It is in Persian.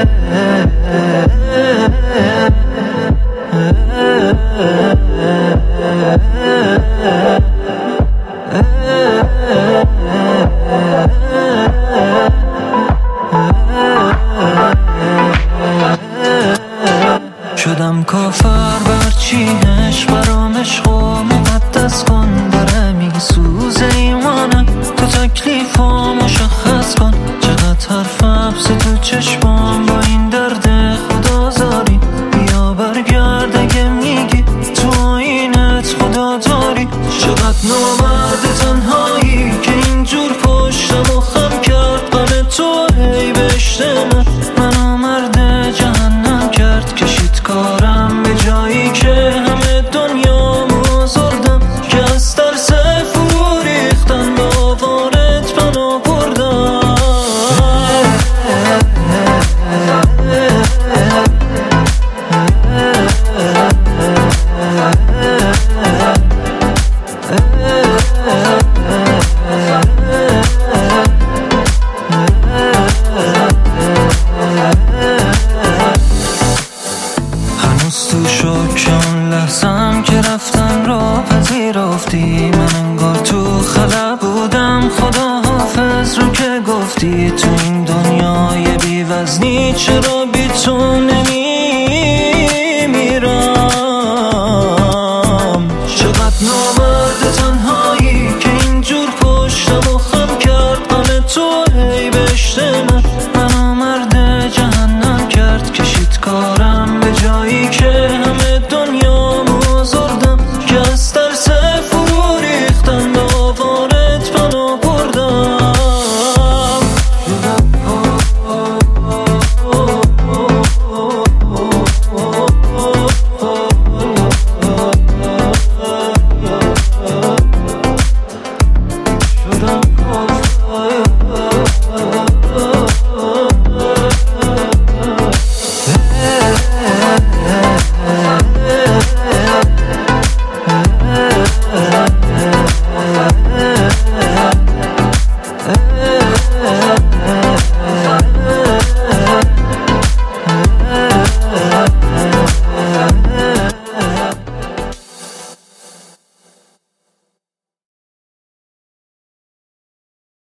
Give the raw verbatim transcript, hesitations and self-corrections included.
شدم کافر برچی عشق برام عشق و مقدس کن، داره میسوزه ایمانم تو تکلیفا مشخص کن. چقدر حرف حبس تو چشمام با این درد خدازاری، بیا برگرد اگه میگی تو آینت خدا داری. چقدر نامرد تنهایی که اینجور پشتم و خم کرد، غم تو هی بهشت من منو مرد جهنم کرد. کشید کارم به جایی که همه دنیا مزردم، که از ترس فرو ریختن به آوارت پناه بردم. هنوز تو شکم لحظم که رفتن را پذیرفتی، من انگار تو خلا بودم خدا حافظ رو که گفتی.